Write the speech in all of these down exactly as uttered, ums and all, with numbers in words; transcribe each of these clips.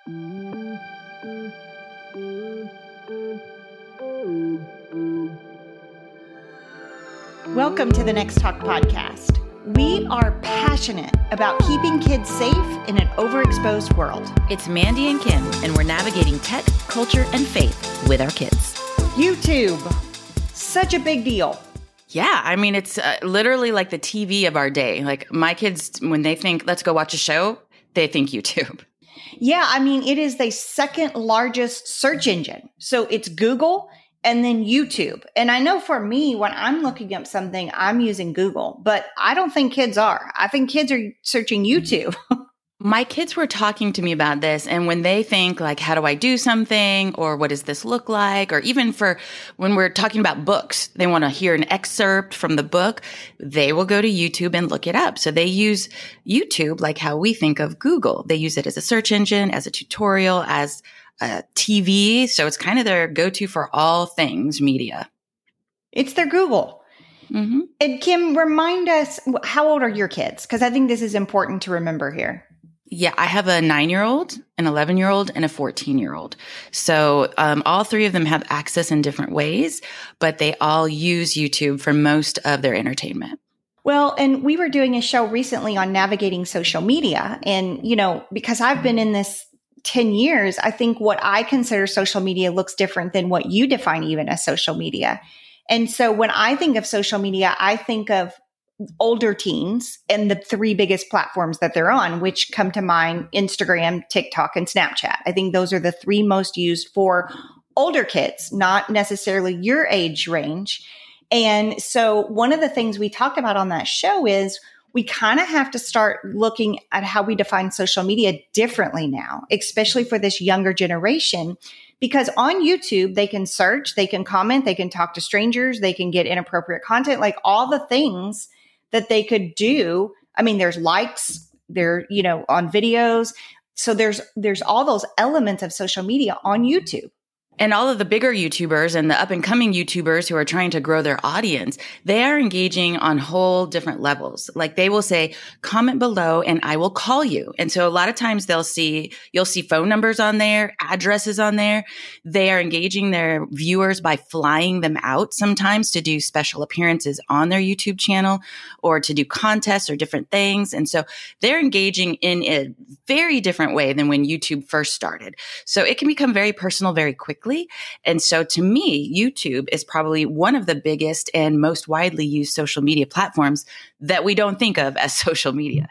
Welcome to the Next Talk podcast. We are passionate about keeping kids safe in an overexposed world. It's Mandy and Kim, and we're navigating tech, culture, and faith with our kids. YouTube, such a big deal. Yeah, I mean, it's uh, literally like the T V of our day. Like my kids, when they think, let's go watch a show, they think YouTube. Yeah, I mean, it is the second largest search engine. So it's Google and then YouTube. And I know for me, when I'm looking up something, I'm using Google, but I don't think kids are. I think kids are searching YouTube. My kids were talking to me about this, and when they think like, how do I do something, or what does this look like, or even for when we're talking about books, they want to hear an excerpt from the book, they will go to YouTube and look it up. So they use YouTube like how we think of Google. They use it as a search engine, as a tutorial, as a T V. So it's kind of their go-to for all things media. It's their Google. Mm-hmm. And Kim, remind us, how old are your kids? Because I think this is important to remember here. Yeah, I have a nine-year-old, an eleven-year-old, and a fourteen-year-old. So um, all three of them have access in different ways, but they all use YouTube for most of their entertainment. Well, and we were doing a show recently on navigating social media. And, you know, because I've been in this ten years, I think what I consider social media looks different than what you define even as social media. And so when I think of social media, I think of older teens and the three biggest platforms that they're on, which come to mind: Instagram, TikTok, and Snapchat. I think those are the three most used for older kids, not necessarily your age range. And so one of the things we talked about on that show is we kind of have to start looking at how we define social media differently now, especially for this younger generation. Because on YouTube, they can search, they can comment, they can talk to strangers, they can get inappropriate content, like all the things that they could do. I mean, there's likes, there, you know, on videos. So there's, there's all those elements of social media on YouTube. And all of the bigger YouTubers and the up and coming YouTubers who are trying to grow their audience, they are engaging on whole different levels. Like they will say, comment below and I will call you. And so a lot of times they'll see, you'll see phone numbers on there, addresses on there. They are engaging their viewers by flying them out sometimes to do special appearances on their YouTube channel or to do contests or different things. And so they're engaging in a very different way than when YouTube first started. So it can become very personal very quickly. And so to me, YouTube is probably one of the biggest and most widely used social media platforms that we don't think of as social media.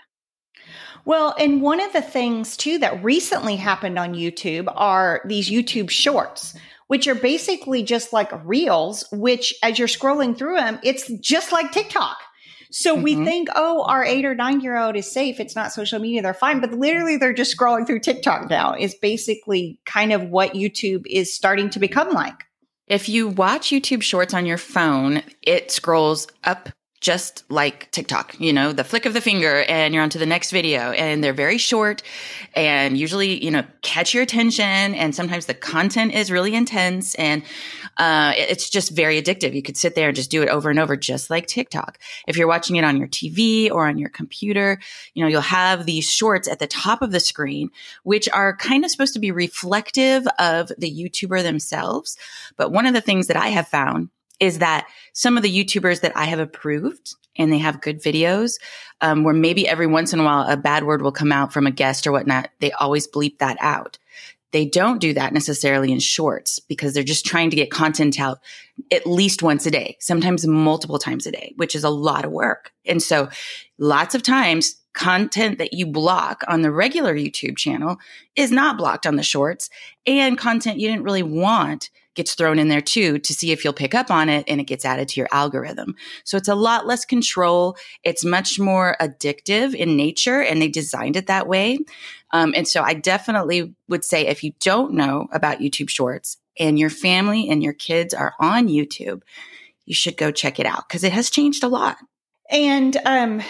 Well, and one of the things too that recently happened on YouTube are these YouTube shorts, which are basically just like reels, which as you're scrolling through them, it's just like TikTok. So mm-hmm. we think, oh, our eight or nine year old is safe. It's not social media. They're fine. But literally they're just scrolling through TikTok now is basically kind of what YouTube is starting to become like. If you watch YouTube shorts on your phone, it scrolls up just like TikTok, you know, the flick of the finger and you're on to the next video, and they're very short and usually, you know, catch your attention. And sometimes the content is really intense and uh, it's just very addictive. You could sit there and just do it over and over, just like TikTok. If you're watching it on your T V or on your computer, you know, you'll have these shorts at the top of the screen, which are kind of supposed to be reflective of the YouTuber themselves. But one of the things that I have found is that some of the YouTubers that I have approved and they have good videos, um, where maybe every once in a while a bad word will come out from a guest or whatnot, they always bleep that out. They don't do that necessarily in shorts because they're just trying to get content out at least once a day, sometimes multiple times a day, which is a lot of work. And so lots of times content that you block on the regular YouTube channel is not blocked on the shorts, and content you didn't really want gets thrown in there too to see if you'll pick up on it, and it gets added to your algorithm. So it's a lot less control. It's much more addictive in nature, and they designed it that way. Um, and so I definitely would say if you don't know about YouTube Shorts and your family and your kids are on YouTube, you should go check it out because it has changed a lot. And um,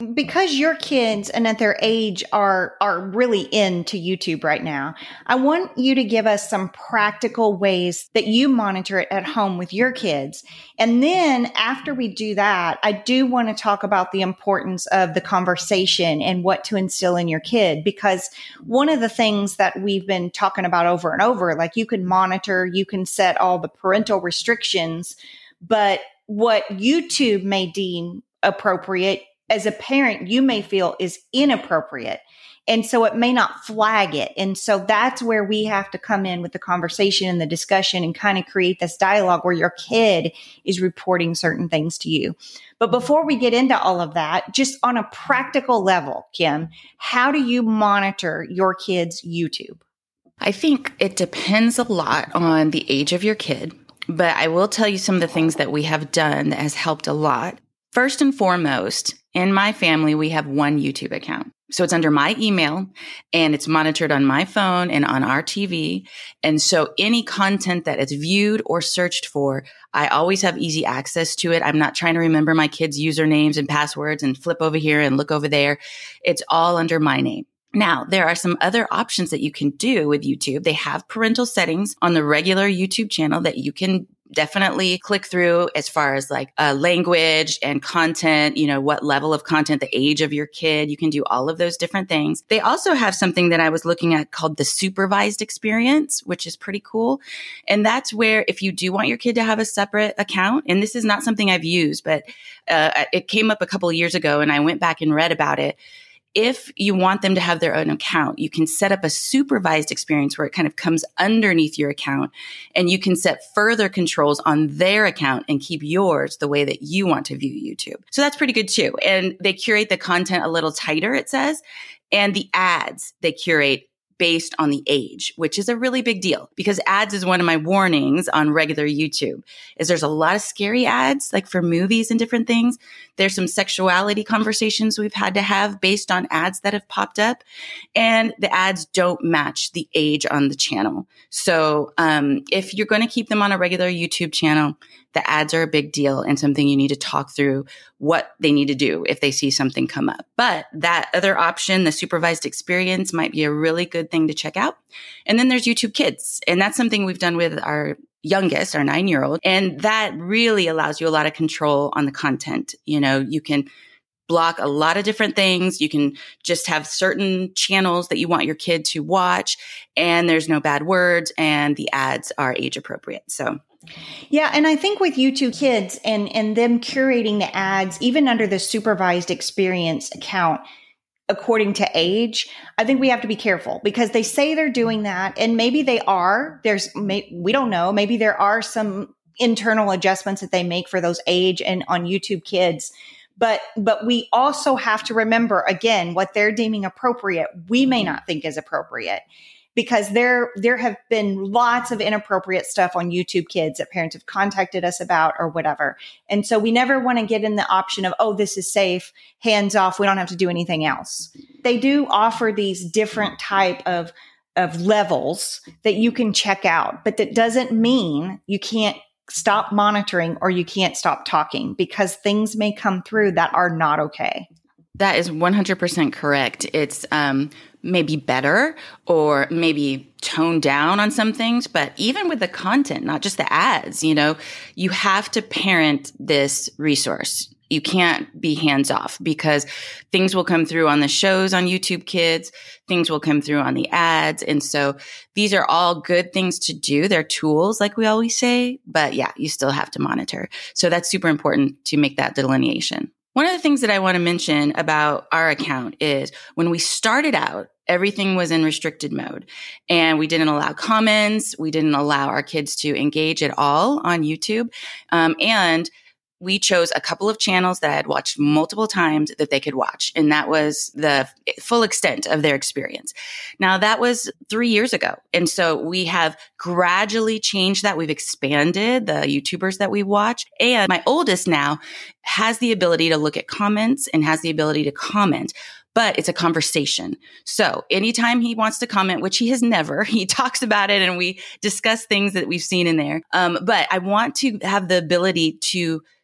because your kids and at their age are are really into YouTube right now, I want you to give us some practical ways that you monitor it at home with your kids. And then after we do that, I do want to talk about the importance of the conversation and what to instill in your kid, because one of the things that we've been talking about over and over, like you can monitor, you can set all the parental restrictions, but what YouTube may deem appropriate, as a parent, you may feel is inappropriate. And so it may not flag it. And so that's where we have to come in with the conversation and the discussion and kind of create this dialogue where your kid is reporting certain things to you. But before we get into all of that, just on a practical level, Kim, how do you monitor your kids' YouTube? I think it depends a lot on the age of your kid, but I will tell you some of the things that we have done that has helped a lot. First and foremost, in my family, we have one YouTube account. So it's under my email and it's monitored on my phone and on our T V. And so any content that is viewed or searched for, I always have easy access to it. I'm not trying to remember my kids' usernames and passwords and flip over here and look over there. It's all under my name. Now, there are some other options that you can do with YouTube. They have parental settings on the regular YouTube channel that you can definitely click through as far as like uh, language and content, you know, what level of content, the age of your kid. You can do all of those different things. They also have something that I was looking at called the supervised experience, which is pretty cool. And that's where if you do want your kid to have a separate account, and this is not something I've used, but uh, it came up a couple of years ago and I went back and read about it. If you want them to have their own account, you can set up a supervised experience where it kind of comes underneath your account and you can set further controls on their account and keep yours the way that you want to view YouTube. So that's pretty good too. And they curate the content a little tighter, it says, and the ads they curate based on the age, which is a really big deal because ads is one of my warnings on regular YouTube is there's a lot of scary ads like for movies and different things. There's some sexuality conversations we've had to have based on ads that have popped up and the ads don't match the age on the channel. So um, if you're going to keep them on a regular YouTube channel, the ads are a big deal and something you need to talk through what they need to do if they see something come up. But that other option, the supervised experience, might be a really good thing to check out. And then there's YouTube Kids. And that's something we've done with our youngest, our nine-year-old. And that really allows you a lot of control on the content. You know, you can block a lot of different things. You can just have certain channels that you want your kid to watch, and there's no bad words, and the ads are age appropriate. So yeah. And I think with YouTube Kids and, and them curating the ads, even under the supervised experience account, according to age, I think we have to be careful because they say they're doing that and maybe they are. There's, may, we don't know. Maybe there are some internal adjustments that they make for those age and on YouTube Kids. But, but we also have to remember again, what they're deeming appropriate, we may not think is appropriate. Because there, there have been lots of inappropriate stuff on YouTube Kids that parents have contacted us about or whatever. And so we never want to get in the option of, oh, this is safe, hands off, we don't have to do anything else. They do offer these different type of, of levels that you can check out, but that doesn't mean you can't stop monitoring or you can't stop talking because things may come through that are not okay. That is one hundred percent correct. It's um, maybe better or maybe toned down on some things, but even with the content, not just the ads, you know, you have to parent this resource. You can't be hands off because things will come through on the shows on YouTube Kids. Things will come through on the ads. And so these are all good things to do. They're tools, like we always say, but yeah, you still have to monitor. So that's super important to make that delineation. One of the things that I want to mention about our account is when we started out, everything was in restricted mode and we didn't allow comments. We didn't allow our kids to engage at all on YouTube. Um, and we chose a couple of channels that I had watched multiple times that they could watch. And that was the full extent of their experience. Now, that was three years ago. And so we have gradually changed that. We've expanded the YouTubers that we watch. And my oldest now has the ability to look at comments and has the ability to comment. But it's a conversation. So anytime he wants to comment, which he has never, he talks about it and we discuss things that we've seen in there. Um, but I want to have the ability to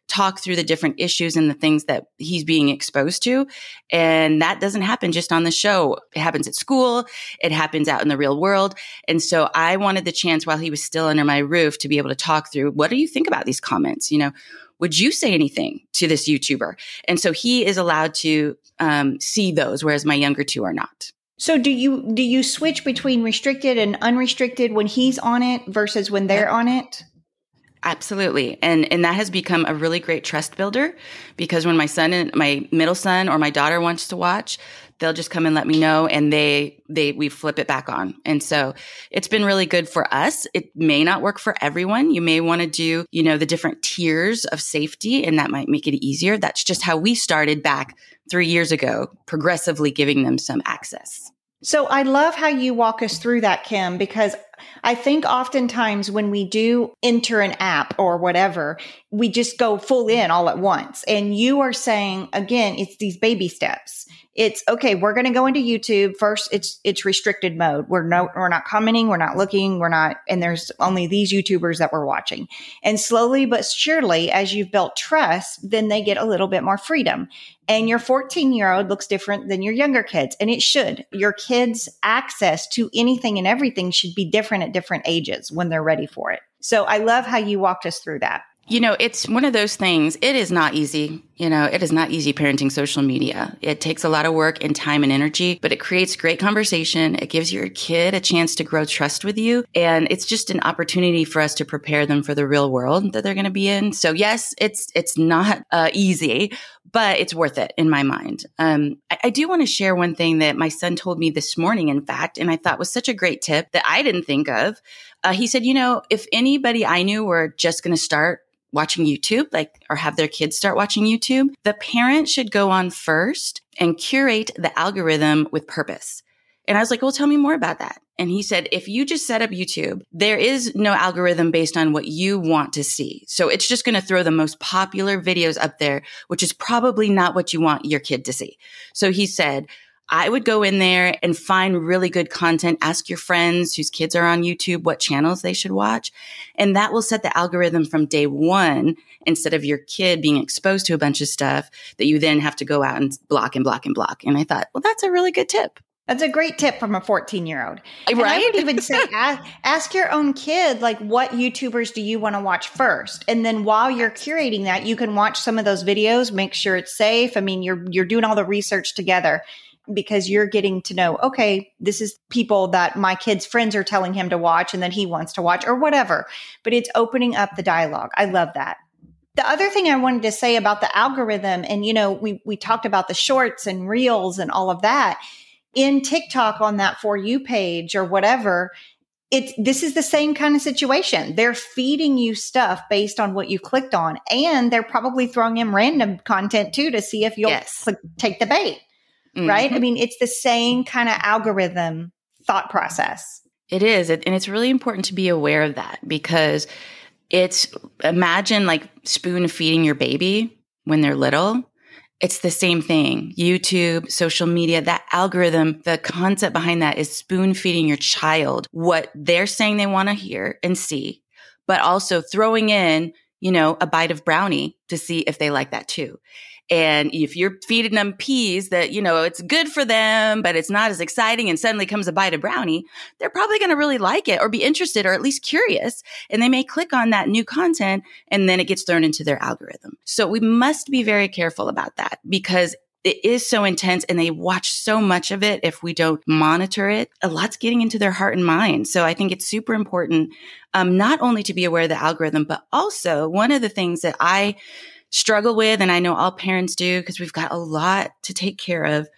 talk through the different issues and the things that he's being exposed to. And that doesn't happen just on the show. It happens at school. It happens out in the real world. And so I wanted the chance while he was still under my roof to be able to talk through, what do you think about these comments? You know, would you say anything to this YouTuber? And so he is allowed to um, see those, whereas my younger two are not. So do you do you switch between restricted and unrestricted when he's on it versus when they're on it? Absolutely. And and that has become a really great trust builder, because when my son and my middle son or my daughter wants to watch, they'll just come and let me know, and they they we flip it back on. And so it's been really good for us. It may not work for everyone. You may want to do, you know, the different tiers of safety, and that might make it easier. That's just how we started back three years ago, progressively giving them some access. So I love how you walk us through that, Kim, because I think oftentimes when we do enter an app or whatever, we just go full in all at once. And you are saying, again, it's these baby steps. It's okay. We're going to go into YouTube first. It's, it's restricted mode. We're no, we're not commenting. We're not looking. We're not, and there's only these YouTubers that we're watching. And slowly but surely, as you've built trust, then they get a little bit more freedom. And your fourteen year old looks different than your younger kids. And it should. Your kids' access to anything and everything should be different at different ages when they're ready for it. So I love how you walked us through that. You know, it's one of those things. It is not easy. You know, it is not easy parenting social media. It takes a lot of work and time and energy, but it creates great conversation. It gives your kid a chance to grow trust with you. And it's just an opportunity for us to prepare them for the real world that they're going to be in. So yes, it's, it's not uh, easy, but it's worth it in my mind. Um, I, I do want to share one thing that my son told me this morning, in fact, and I thought was such a great tip that I didn't think of. Uh, he said, you know, if anybody I knew were just going to start watching YouTube, like, or have their kids start watching YouTube, the parent should go on first and curate the algorithm with purpose. And I was like, well, tell me more about that. And he said, if you just set up YouTube, there is no algorithm based on what you want to see. So it's just going to throw the most popular videos up there, which is probably not what you want your kid to see. So he said, I would go in there and find really good content. Ask your friends whose kids are on YouTube what channels they should watch. And that will set the algorithm from day one, instead of your kid being exposed to a bunch of stuff that you then have to go out and block and block and block. And I thought, well, that's a really good tip. That's a great tip from a fourteen year old. Right? And I would even say, ask, ask your own kid, like, what YouTubers do you want to watch first? And then while you're curating that, you can watch some of those videos, make sure it's safe. I mean, you're, you're doing all the research together, because you're getting to know, okay, this is people that my kid's friends are telling him to watch and that he wants to watch, or whatever. But it's opening up the dialogue. I love that. The other thing I wanted to say about the algorithm, and, you know, we, we talked about the shorts and reels and all of that in TikTok on that For You page or whatever. It's, this is the same kind of situation. They're feeding you stuff based on what you clicked on, and they're probably throwing in random content too to see if you'll yes. click, take the bait. Mm-hmm. Right? I mean, it's the same kind of algorithm thought process. It is. And it's really important to be aware of that, because it's, imagine like spoon feeding your baby when they're little. It's the same thing. YouTube, social media, that algorithm, the concept behind that is spoon feeding your child what they're saying they want to hear and see, but also throwing in, you know, a bite of brownie to see if they like that too. And if you're feeding them peas that, you know, it's good for them, but it's not as exciting, and suddenly comes a bite of brownie, they're probably going to really like it or be interested or at least curious. And they may click on that new content, and then it gets thrown into their algorithm. So we must be very careful about that, because it is so intense and they watch so much of it. If we don't monitor it, a lot's getting into their heart and mind. So I think it's super important, um, not only to be aware of the algorithm, but also one of the things that I struggle with, and I know all parents do because we've got a lot to take care of,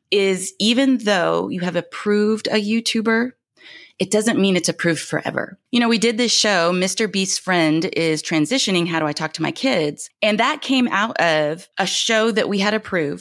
is even though you have approved a YouTuber, it doesn't mean it's approved forever. You know, we did this show, Mister Beast's Friend is Transitioning, How Do I Talk to My Kids? And that came out of a show that we had approved.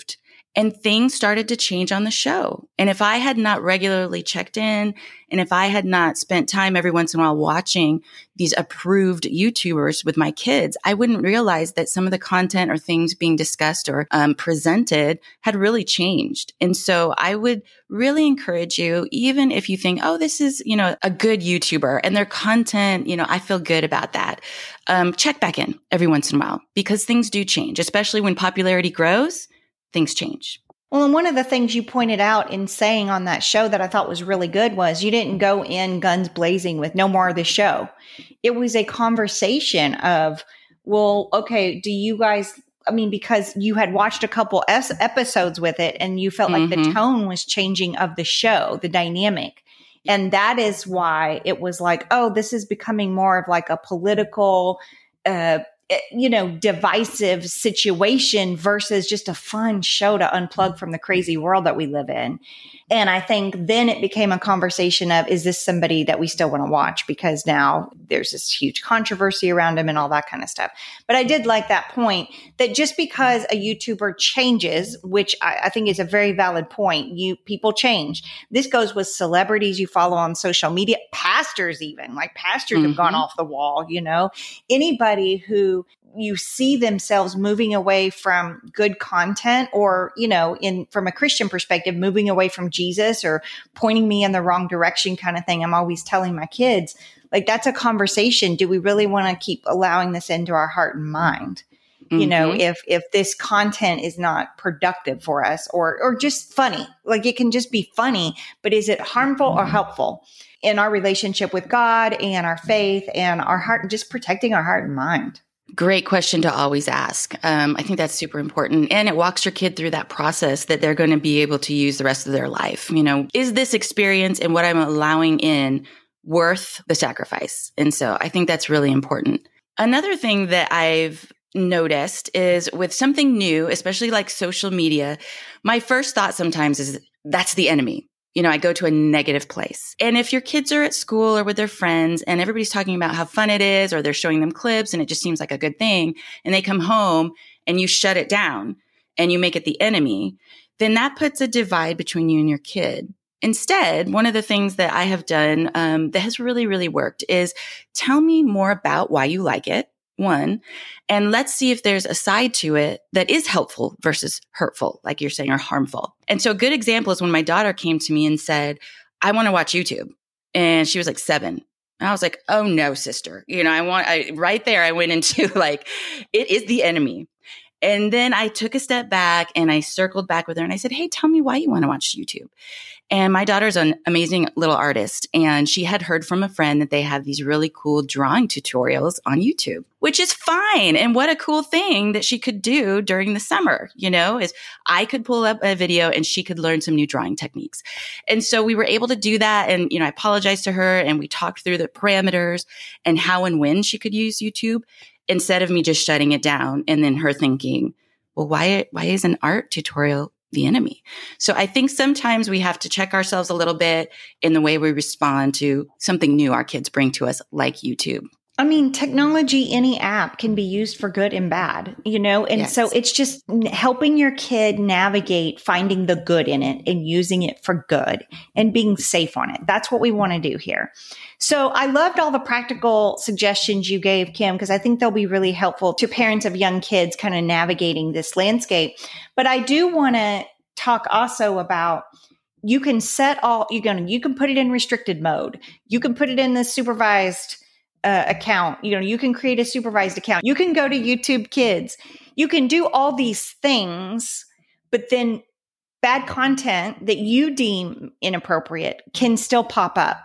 And things started to change on the show. And if I had not regularly checked in, and if I had not spent time every once in a while watching these approved YouTubers with my kids, I wouldn't realize that some of the content or things being discussed or um, presented had really changed. And so I would really encourage you, even if you think, oh, this is, you know, a good YouTuber and their content, you know, I feel good about that. Um, check back in every once in a while, because things do change, especially when popularity grows. Things change. Well, and one of the things you pointed out in saying on that show that I thought was really good was you didn't go in guns blazing with no more of the show. It was a conversation of, well, okay, do you guys, I mean, because you had watched a couple es- episodes with it and you felt like mm-hmm. the tone was changing of the show, the dynamic. And that is why it was like, oh, this is becoming more of like a political, uh, you know, divisive situation versus just a fun show to unplug from the crazy world that we live in. And I think then it became a conversation of, is this somebody that we still want to watch? Because now there's this huge controversy around him and all that kind of stuff. But I did like that point that just because a YouTuber changes, which I, I think is a very valid point, you people change. This goes with celebrities you follow on social media, pastors even, like pastors mm-hmm. have gone off the wall, you know, anybody who you see themselves moving away from good content or, you know, in from a Christian perspective, moving away from Jesus or pointing me in the wrong direction kind of thing. I'm always telling my kids, like, that's a conversation. Do we really want to keep allowing this into our heart and mind? Mm-hmm. You know, if, if this content is not productive for us or, or just funny, like it can just be funny, but is it harmful or helpful in our relationship with God and our faith and our heart, just protecting our heart and mind? Great question to always ask. Um, I think that's super important. And it walks your kid through that process that they're going to be able to use the rest of their life. You know, is this experience and what I'm allowing in worth the sacrifice? And so I think that's really important. Another thing that I've noticed is with something new, especially like social media, my first thought sometimes is that's the enemy. You know, I go to a negative place. And if your kids are at school or with their friends and everybody's talking about how fun it is, or they're showing them clips and it just seems like a good thing, and they come home and you shut it down and you make it the enemy, then that puts a divide between you and your kid. Instead, one of the things that I have done um, that has really, really worked is tell me more about why you like it. One, and let's see if there's a side to it that is helpful versus hurtful, like you're saying, or harmful. And so a good example is when my daughter came to me and said, I want to watch YouTube. And she was like seven. And I was like, oh no, sister. You know, I want, I, right there, I went into like, it is the enemy. And then I took a step back and I circled back with her and I said, hey, tell me why you want to watch YouTube. And my daughter's an amazing little artist. And she had heard from a friend that they have these really cool drawing tutorials on YouTube, which is fine. And what a cool thing that she could do during the summer, you know, is I could pull up a video and she could learn some new drawing techniques. And so we were able to do that. And, you know, I apologized to her and we talked through the parameters and how and when she could use YouTube, instead of me just shutting it down and then her thinking, well, why, why is an art tutorial the enemy? So I think sometimes we have to check ourselves a little bit in the way we respond to something new our kids bring to us, like YouTube. I mean, technology, any app can be used for good and bad, you know? And yes. So it's just helping your kid navigate finding the good in it and using it for good and being safe on it. That's what we want to do here. So I loved all the practical suggestions you gave, Kim, because I think they'll be really helpful to parents of young kids kind of navigating this landscape. But I do want to talk also about, you can set all, you're going to, you can put it in restricted mode. You can put it in the supervised Uh, account. You know, you can create a supervised account. You can go to YouTube Kids. You can do all these things, but then bad content that you deem inappropriate can still pop up.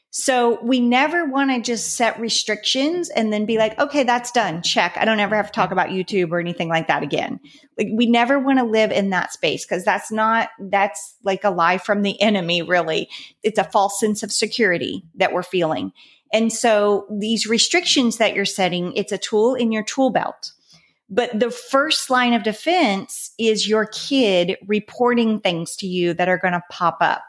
So we never want to just set restrictions and then be like, okay, that's done. Check. I don't ever have to talk about YouTube or anything like that again. Like, we never want to live in that space, because that's not, that's like a lie from the enemy, really. It's a false sense of security that we're feeling. And so these restrictions that you're setting, it's a tool in your tool belt. But the first line of defense is your kid reporting things to you that are going to pop up.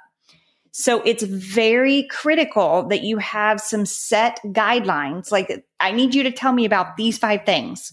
So it's very critical that you have some set guidelines. Like, I need you to tell me about these five things.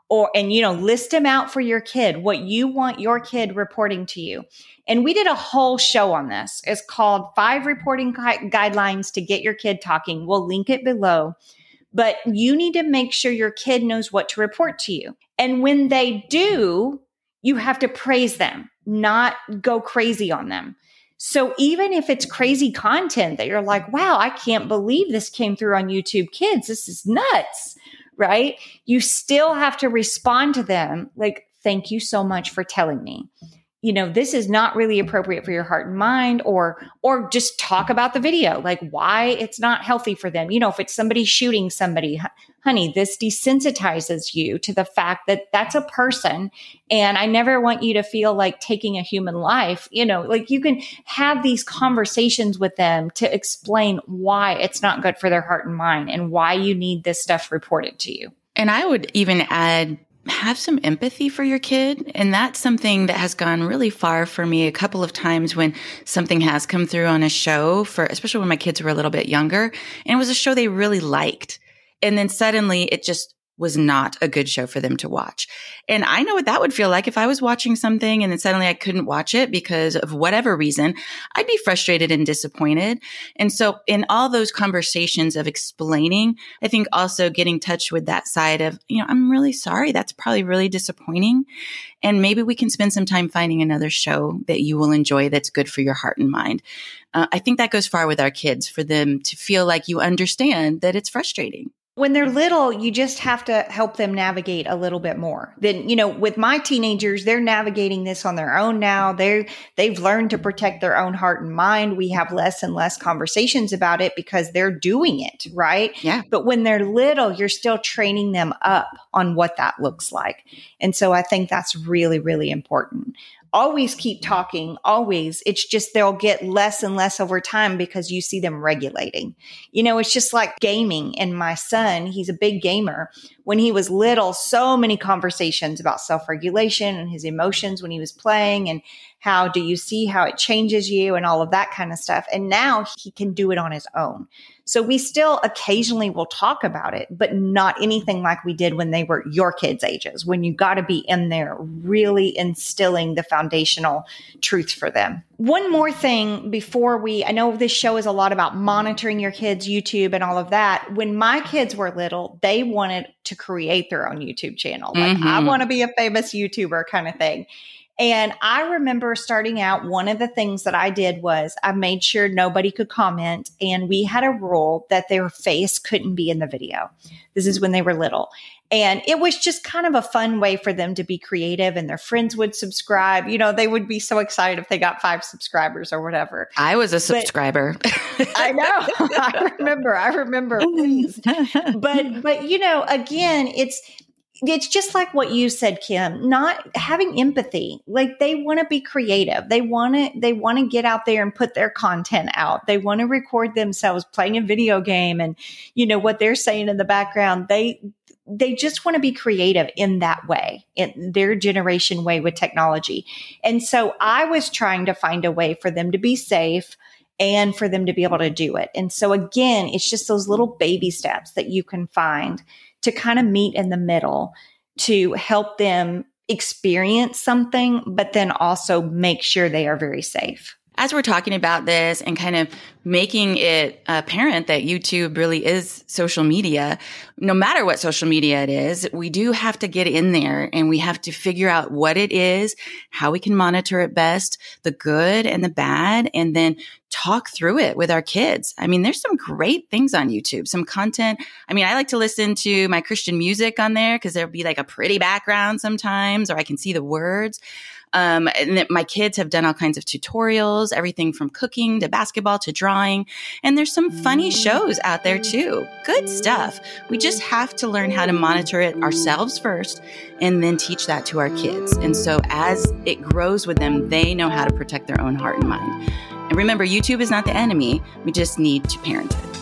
or, and, you know, list them out for your kid, what you want your kid reporting to you. And we did a whole show on this. It's called Five Reporting Gu- Guidelines to Get Your Kid Talking. We'll link it below. But you need to make sure your kid knows what to report to you. And when they do, you have to praise them, not go crazy on them. So even if it's crazy content that you're like, wow, I can't believe this came through on YouTube Kids. This is nuts, right? You still have to respond to them like, thank you so much for telling me. You know, this is not really appropriate for your heart and mind, or, or just talk about the video, like why it's not healthy for them. You know, if it's somebody shooting somebody, honey, this desensitizes you to the fact that that's a person. And I never want you to feel like taking a human life. You know, like you can have these conversations with them to explain why it's not good for their heart and mind and why you need this stuff reported to you. And I would even add, have some empathy for your kid. And that's something that has gone really far for me a couple of times when something has come through on a show, for especially when my kids were a little bit younger, and it was a show they really liked. And then suddenly it just was not a good show for them to watch. And I know what that would feel like if I was watching something and then suddenly I couldn't watch it because of whatever reason. I'd be frustrated and disappointed. And so in all those conversations of explaining, I think also getting in touch with that side of, you know, I'm really sorry. That's probably really disappointing. And maybe we can spend some time finding another show that you will enjoy that's good for your heart and mind. Uh, I think that goes far with our kids, for them to feel like you understand that it's frustrating. When they're little, you just have to help them navigate a little bit more. Then, you know, with my teenagers, they're navigating this on their own now. They're, they've learned to protect their own heart and mind. We have less and less conversations about it because they're doing it, right? Yeah. But when they're little, you're still training them up on what that looks like. And so I think that's really, really important. Always keep talking, always. It's just they'll get less and less over time because you see them regulating. You know, it's just like gaming. And my son, he's a big gamer. When he was little, so many conversations about self-regulation and his emotions when he was playing, and how do you see how it changes you and all of that kind of stuff. And now he can do it on his own. So we still occasionally will talk about it, but not anything like we did when they were your kids' ages, when you got to be in there really instilling the foundational truth for them. One more thing before we, I know this show is a lot about monitoring your kids' YouTube and all of that. When my kids were little, they wanted to create their own YouTube channel. Like, mm-hmm. I want to be a famous YouTuber kind of thing. And I remember starting out, one of the things that I did was I made sure nobody could comment. And we had a rule that their face couldn't be in the video. This is when they were little. And it was just kind of a fun way for them to be creative, and their friends would subscribe. You know, they would be so excited if they got five subscribers or whatever. I was a subscriber. But, I know. I remember. I remember. Please. But, but, you know, again, it's, It's just like what you said, Kim, not having empathy. Like, they want to be creative. They want to, they want to get out there and put their content out. They want to record themselves playing a video game and, you know, what they're saying in the background. They, they just want to be creative in that way, in their generation way with technology. And so I was trying to find a way for them to be safe and for them to be able to do it. And so again, it's just those little baby steps that you can find to kind of meet in the middle to help them experience something, but then also make sure they are very safe. As we're talking about this and kind of making it apparent that YouTube really is social media, no matter what social media it is, we do have to get in there and we have to figure out what it is, how we can monitor it best, the good and the bad, and then talk through it with our kids. I mean, there's some great things on YouTube, some content. I mean, I like to listen to my Christian music on there because there'll be like a pretty background sometimes, or I can see the words. Um, and my kids have done all kinds of tutorials, everything from cooking to basketball to drawing. And there's some funny shows out there too. Good stuff. We just have to learn how to monitor it ourselves first and then teach that to our kids. And so as it grows with them, they know how to protect their own heart and mind. And remember, YouTube is not the enemy. We just need to parent it.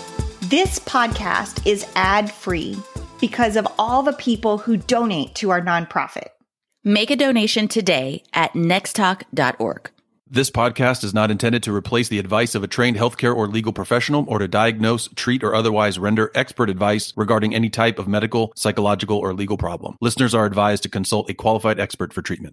This podcast is ad-free because of all the people who donate to our nonprofit. Make a donation today at next talk dot org. This podcast is not intended to replace the advice of a trained healthcare or legal professional or to diagnose, treat, or otherwise render expert advice regarding any type of medical, psychological, or legal problem. Listeners are advised to consult a qualified expert for treatment.